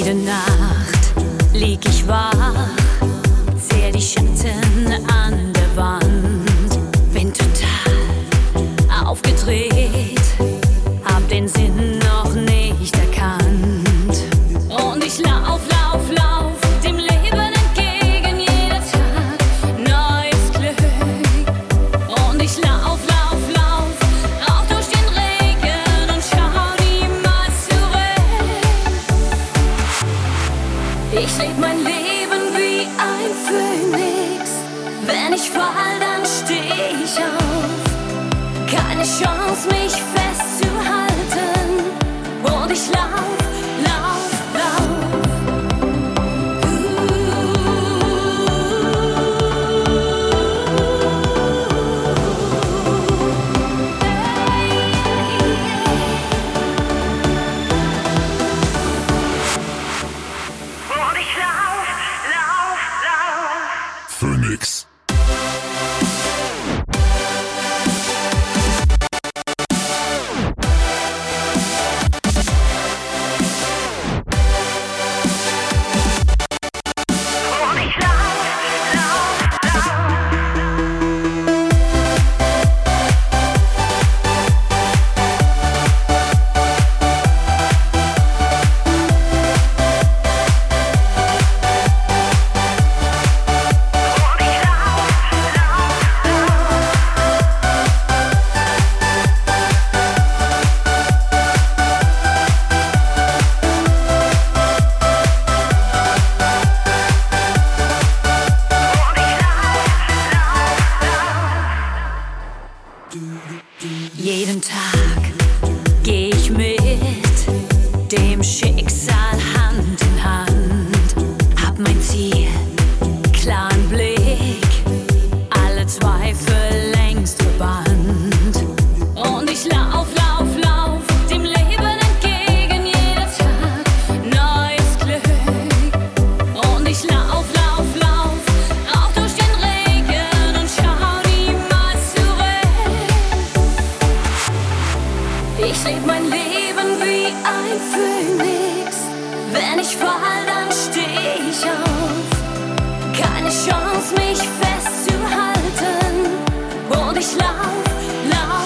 Jede Nacht lieg ich wach, zähl die Schatten an der Wand. Bin total aufgedreht, hab den Sinn noch nicht erkannt. Und ich lauf dem Leben entgegen, jeder Tag neues Glück. Und ich lauf rauf durch den Regen und schau niemals zurück. Ich leb mein Leben wie ein Phönix. Wenn ich fall, dann steh ich auf. Keine Chance, mich festzuhalten. Und ich lauf. Phoenix. Jeden Tag geh ich mit dem Schicksal Hand in Hand. Hab mein Ziel, klaren Blick, alle Zweifel längst verbannt. Und ich lauf dem Leben entgegen, jeder Tag neues Glück. Und ich lauf rauf durch den Regen und schau niemals zurück. Ich leb mein Leben wie ein Phönix. Wenn ich fall, dann steh ich auf. Keine Chance, mich festzuhalten. Und ich lauf